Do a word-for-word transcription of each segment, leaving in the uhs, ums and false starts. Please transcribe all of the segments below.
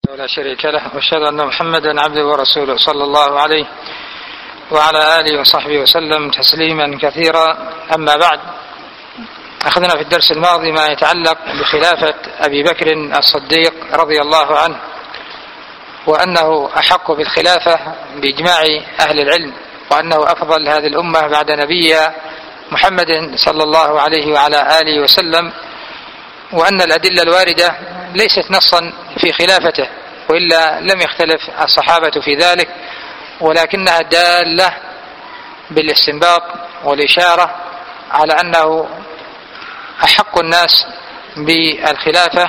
لا شريك له، واشهد ان محمدا عبده ورسوله صلى الله عليه وعلى اله وصحبه وسلم تسليما كثيرا. اما بعد، اخذنا في الدرس الماضي ما يتعلق بخلافه ابي بكر الصديق رضي الله عنه، وانه احق بالخلافه باجماع اهل العلم، وانه افضل هذه الامه بعد نبيها محمد صلى الله عليه وعلى اله وسلم، وان الادله الوارده ليست نصا في خلافته، وإلا لم يختلف الصحابة في ذلك، ولكنها دالة بالاستنباط والإشارة على أنه أحق الناس بالخلافة،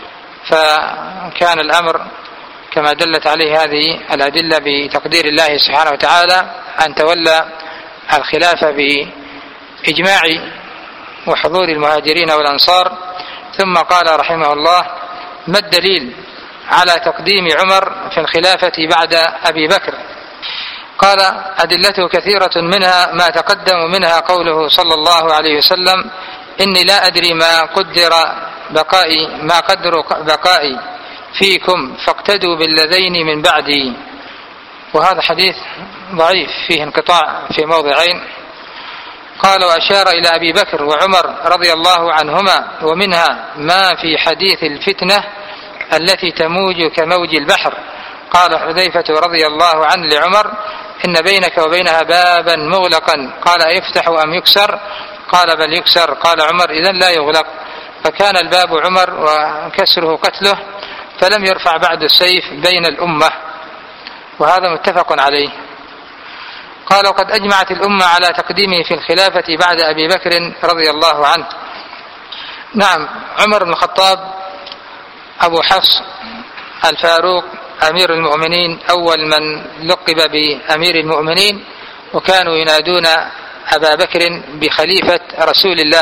فكان الأمر كما دلت عليه هذه الأدلة بتقدير الله سبحانه وتعالى أن تولى الخلافة بإجماع وحضور المهاجرين والأنصار. ثم قال رحمه الله: ما الدليل على تقديم عمر في الخلافة بعد أبي بكر؟ قال: أدلته كثيرة، منها ما تقدم، منها قوله صلى الله عليه وسلم: إني لا أدري ما قدر بقائي ما قدر بقائي فيكم فاقتدوا بالذين من بعدي. وهذا حديث ضعيف فيه انقطاع في موضعين. قال: وأشار إلى أبي بكر وعمر رضي الله عنهما، ومنها ما في حديث الفتنة التي تموج كموج البحر. قال حذيفة رضي الله عنه لعمر: إن بينك وبينها بابا مغلقا. قال: أيفتح أم يكسر؟ قال: بل يكسر. قال عمر: إذن لا يغلق. فكان الباب عمر وكسره قتله، فلم يرفع بعد السيف بين الأمة، وهذا متفق عليه. قال: وقد أجمعت الأمة على تقديمه في الخلافة بعد أبي بكر رضي الله عنه. نعم، عمر بن الخطاب أبو حفص الفاروق أمير المؤمنين، أول من لقب بأمير المؤمنين، وكانوا ينادون أبا بكر بخليفة رسول الله،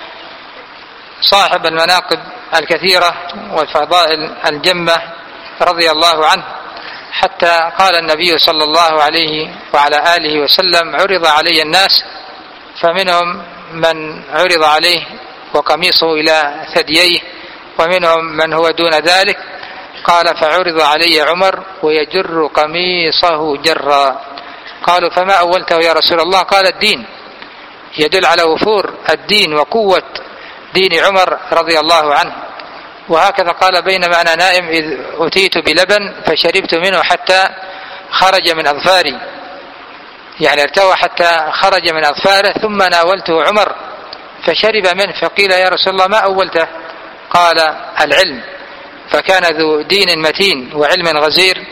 صاحب المناقب الكثيرة والفضائل الجمة رضي الله عنه، حتى قال النبي صلى الله عليه وعلى آله وسلم: عرض علي الناس فمنهم من عرض عليه وقميصه إلى ثدييه، ومنهم من هو دون ذلك. قال: فعرض علي عمر ويجر قميصه جرا. قالوا: فما أولته يا رسول الله؟ قال: الدين، يدل على وفور الدين وقوة دين عمر رضي الله عنه. وهكذا قال: بينما أنا نائم إذ أتيت بلبن فشربت منه حتى خرج من أظفاري، يعني ارتوى حتى خرج من أظفاره، ثم ناولته عمر فشرب منه، فقيل: يا رسول الله ما أولته؟ قال: العلم. فكان ذو دين متين وعلم غزير،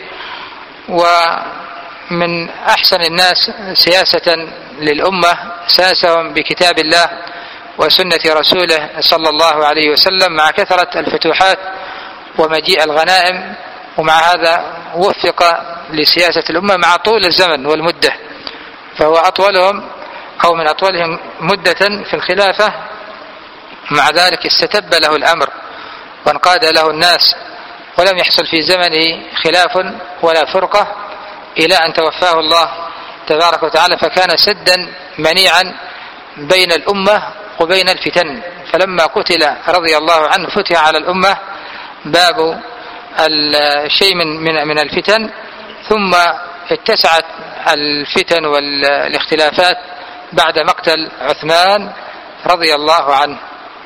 ومن أحسن الناس سياسة للأمة، ساسهم بكتاب الله وسنة رسوله صلى الله عليه وسلم، مع كثرة الفتوحات ومجيء الغنائم، ومع هذا وفق لسياسة الأمة مع طول الزمن والمدة، فهو أطولهم أو من أطولهم مدة في الخلافة. مع ذلك استتب له الأمر وانقاد له الناس، ولم يحصل في زمنه خلاف ولا فرقة إلى أن توفاه الله تبارك وتعالى، فكان سدا منيعا بين الأمة وبين الفتن. فلما قتل رضي الله عنه فتح على الأمة باب الشيء من من الفتن، ثم اتسعت الفتن والاختلافات بعد مقتل عثمان رضي الله عنه.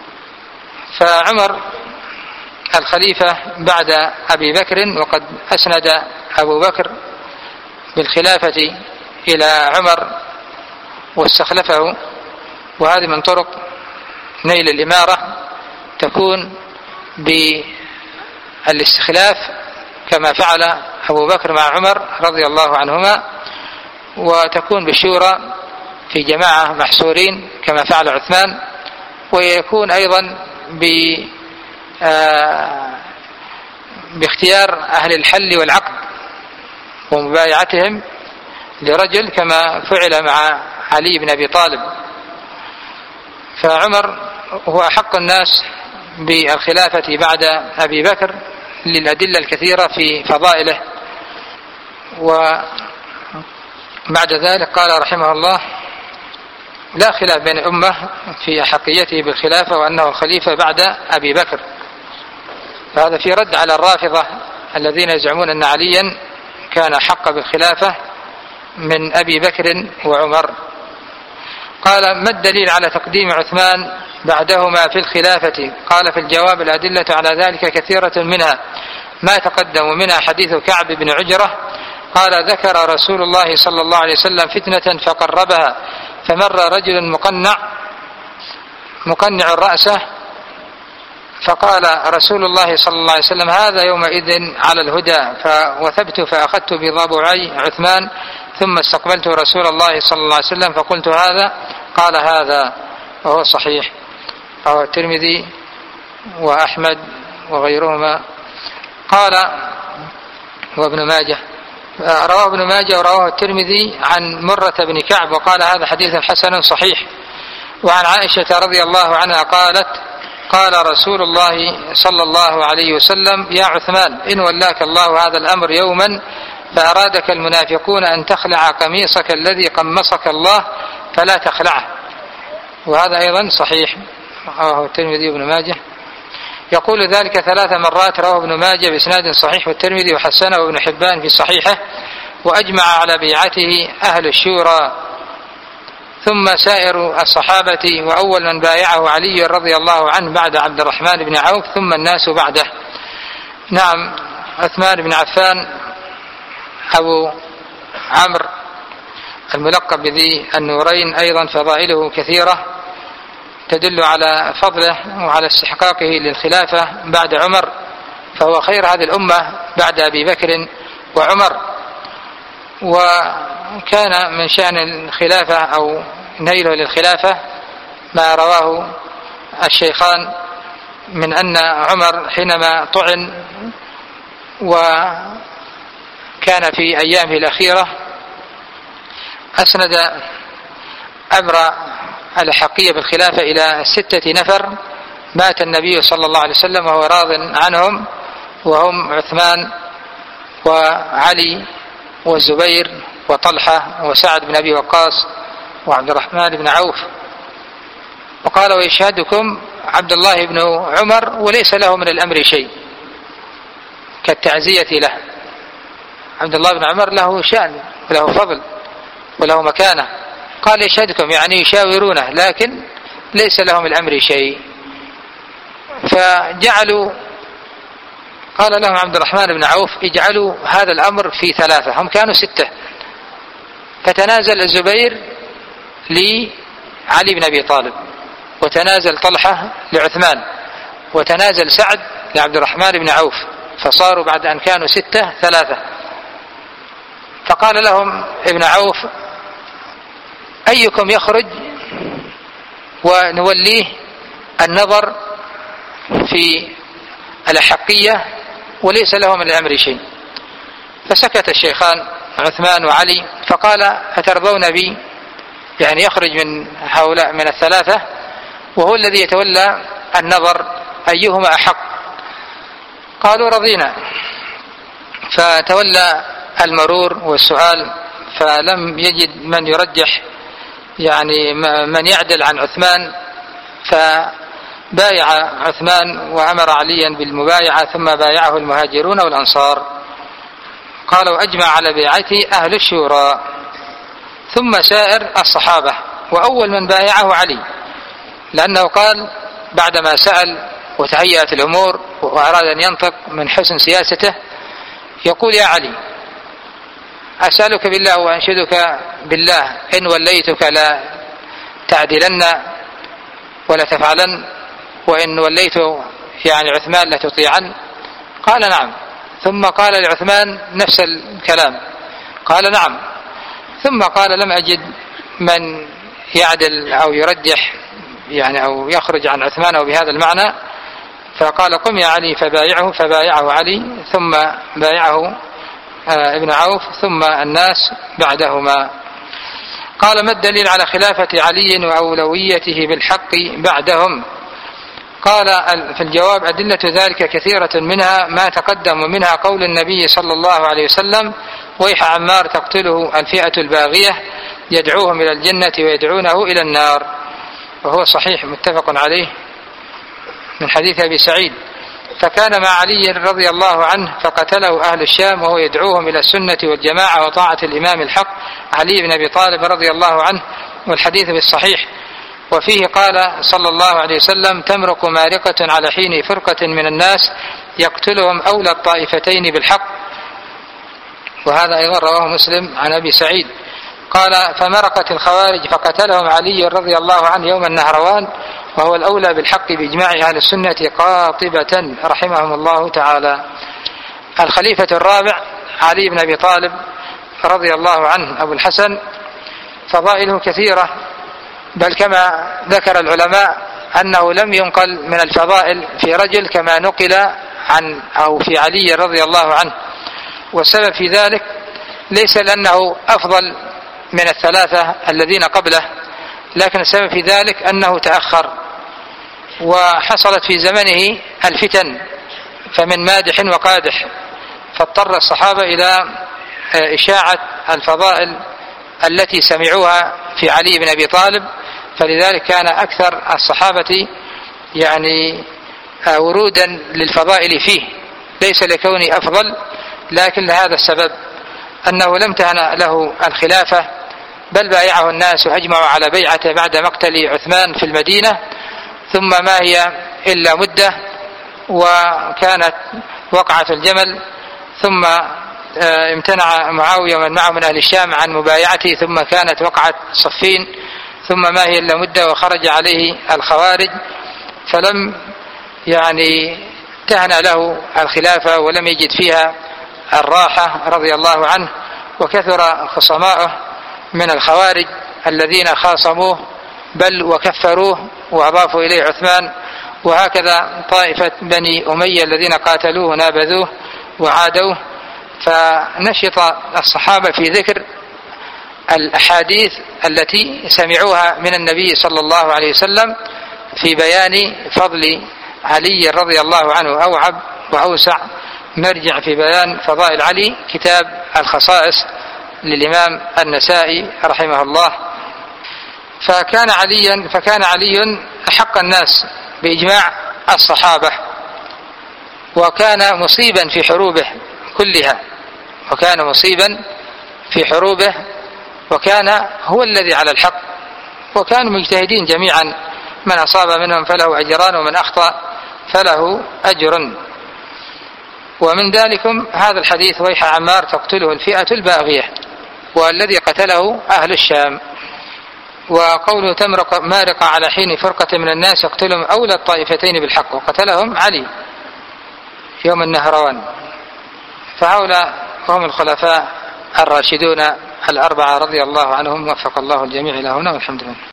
فعمر الخليفة بعد أبي بكر، وقد أسند أبو بكر بالخلافة إلى عمر واستخلفه، وهذه من طرق نيل الإمارة، تكون بالاستخلاف كما فعل أبو بكر مع عمر رضي الله عنهما، وتكون بالشورى في جماعة محصورين كما فعل عثمان، ويكون أيضا ب باختيار أهل الحل والعقد ومبايعتهم لرجل كما فعل مع علي بن أبي طالب. فعمر هو أحق الناس بالخلافة بعد أبي بكر للأدلة الكثيرة في فضائله. وبعد ذلك قال رحمه الله: لا خلاف بين الأمة في أحقيته بالخلافة وأنه الخليفة بعد أبي بكر. فهذا في رد على الرافضة الذين يزعمون أن عليا كان حق بالخلافة من أبي بكر وعمر. قال: ما الدليل على تقديم عثمان بعدهما في الخلافة؟ قال: في الجواب الأدلة على ذلك كثيرة، منها ما تقدم، ومنها حديث كعب بن عجرة قال: ذكر رسول الله صلى الله عليه وسلم فتنة فقربها، فمر رجل مقنع مقنع رأسه، فقال رسول الله صلى الله عليه وسلم: هذا يومئذ على الهدى. فوثبت فأخذت بضبعي عثمان، ثم استقبلت رسول الله صلى الله عليه وسلم فقلت: هذا؟ قال: هذا. وهو صحيح، رواه الترمذي وأحمد وغيرهما. قال وابن ماجه، رواه ابن ماجه ورواه الترمذي عن مرة بن كعب وقال: هذا حديث حسن صحيح. وعن عائشة رضي الله عنها قالت: قال رسول الله صلى الله عليه وسلم: يا عثمان، إن ولاك الله هذا الأمر يوما فأرادك المنافقون أن تخلع قميصك الذي قمصك الله فلا تخلعه. وهذا أيضا صحيح، رواه الترمذي وابن ماجه. يقول ذلك ثلاث مرات، رواه ابن ماجه بإسناد صحيح، والترمذي وحسنه وابن حبان في صحيحه. وأجمع على بيعته أهل الشورى ثم سائر الصحابة، وأول من بايعه علي رضي الله عنه بعد عبد الرحمن بن عوف، ثم الناس بعده. نعم، عثمان بن عفان أبو عمرو الملقب بذي النورين أيضا فضائله كثيرة تدل على فضله وعلى استحقاقه للخلافة بعد عمر، فهو خير هذه الأمة بعد أبي بكر وعمر. وكان من شأن الخلافة أو نيله للخلافة ما رواه الشيخان من أن عمر حينما طعن وكان في أيامه الأخيرة أسند أمر الحقية بالخلافة إلى ستة نفر، مات النبي صلى الله عليه وسلم وهو راض عنهم، وهم عثمان وعلي والزبير وطلحة وسعد بن أبي وقاص وعبد الرحمن بن عوف. وقال: ويشهدكم عبد الله بن عمر وليس له من الأمر شيء، كالتعزية له. عبد الله بن عمر له شأن وله فضل وله مكانة، قال: يشهدكم يعني يشاورونه، لكن ليس له من الأمر شيء. فجعلوا قال لهم عبد الرحمن بن عوف: اجعلوا هذا الأمر في ثلاثة، هم كانوا ستة، فتنازل الزبير لعلي بن أبي طالب، وتنازل طلحة لعثمان، وتنازل سعد لعبد الرحمن بن عوف، فصاروا بعد أن كانوا ستة ثلاثة. فقال لهم ابن عوف: أيكم يخرج ونوليه النظر في الأحقية وليس له من الأمر شيء؟ فسكت الشيخان عثمان وعلي، فقال: أترضون بي، يعني يخرج من هؤلاء من الثلاثة وهو الذي يتولى النظر، أيهما أحق؟ قالوا: رضينا. فتولى المرور والسؤال، فلم يجد من يرجح يعني من يعدل عن عثمان، فبايع عثمان وأمر عليا بالمبايعة، ثم بايعه المهاجرون والأنصار. قالوا: أجمع على بيعته أهل الشورى ثم سائر الصحابة، وأول من بايعه علي، لأنه قال بعدما سأل وتهيأت الأمور وأراد أن ينطق من حسن سياسته، يقول: يا علي، أسألك بالله وأنشدك بالله إن وليتك لا تعدلن ولا تفعلن، وإن وليت يعني عثمان لا تطيعن؟ قال: نعم. ثم قال لعثمان نفس الكلام، قال: نعم. ثم قال: لم أجد من يعدل أو يرجح يعني أو يخرج عن عثمان أو بهذا المعنى، فقال: قم يا علي فبايعه. فبايعه علي، ثم بايعه ابن عوف، ثم الناس بعدهما. قال: ما الدليل على خلافة علي وأولويته بالحق بعدهم؟ قال في الجواب: أدلة ذلك كثيرة، منها ما تقدم، ومنها قول النبي صلى الله عليه وسلم: ويح عمار تقتله الفئة الباغية يدعوهم إلى الجنة ويدعونه إلى النار. وهو صحيح متفق عليه من حديث أبي سعيد. فكان مع علي رضي الله عنه فقتله أهل الشام وهو يدعوهم إلى السنة والجماعة وطاعة الإمام الحق علي بن أبي طالب رضي الله عنه، والحديث بالصحيح. وفيه قال صلى الله عليه وسلم: تمرق مارقة على حين فرقة من الناس يقتلهم أولى الطائفتين بالحق. وهذا أيضا رواه مسلم عن أبي سعيد قال: فمرقت الخوارج فقتلهم علي رضي الله عنه يوم النهروان وهو الأولى بالحق بإجماع أهل السنة قاطبة رحمهم الله تعالى. الخليفة الرابع علي بن أبي طالب رضي الله عنه أبو الحسن، فضائله كثيرة، بل كما ذكر العلماء أنه لم ينقل من الفضائل في رجل كما نقل عن أو في علي رضي الله عنه. والسبب في ذلك ليس لأنه أفضل من الثلاثة الذين قبله، لكن السبب في ذلك أنه تأخر وحصلت في زمنه الفتن فمن مادح وقادح، فاضطر الصحابة إلى إشاعة الفضائل التي سمعوها في علي بن أبي طالب، فلذلك كان أكثر الصحابة يعني ورودا للفضائل فيه، ليس لكونه أفضل، لكن لهذا السبب أنه لم تهنأ له الخلافة، بل بايعه الناس وأجمعوا على بيعته بعد مقتل عثمان في المدينة، ثم ما هي إلا مدة وكانت وقعة الجمل، ثم امتنع معاوية ومن معه من أهل الشام عن مبايعته، ثم كانت وقعة صفين، ثم ما هي إلا مدة وخرج عليه الخوارج، فلم يعني تهنأ له الخلافة ولم يجد فيها الراحة رضي الله عنه، وكثر خصماؤه من الخوارج الذين خاصموه بل وكفروه وأضافوا إليه عثمان، وهكذا طائفة بني أمية الذين قاتلوه ونابذوه وعادوه. فنشط الصحابة في ذكر الأحاديث التي سمعوها من النبي صلى الله عليه وسلم في بيان فضل علي رضي الله عنه. أوعب وأوسع مرجع في بيان فضائل علي كتاب الخصائص للإمام النسائي رحمه الله. فكان عليا فكان علي أحق الناس بإجماع الصحابة، وكان مصيبا في حروبه كلها، وكان مصيبا في حروبه، وكان هو الذي على الحق، وكانوا مجتهدين جميعا، من أصاب منهم فله أجران ومن أخطأ فله أجر. ومن ذلكم هذا الحديث: ويح عمار تقتله الفئة الباغية، والذي قتله أهل الشام. وقوله تمرق مارق على حين فرقة من الناس يقتلهم أولى الطائفتين بالحق، وقتلهم علي يوم النهروان. فهؤلاء هم الخلفاء الراشدون الأربعة رضي الله عنهم، وفق الله الجميع إلى هنا، والحمد لله.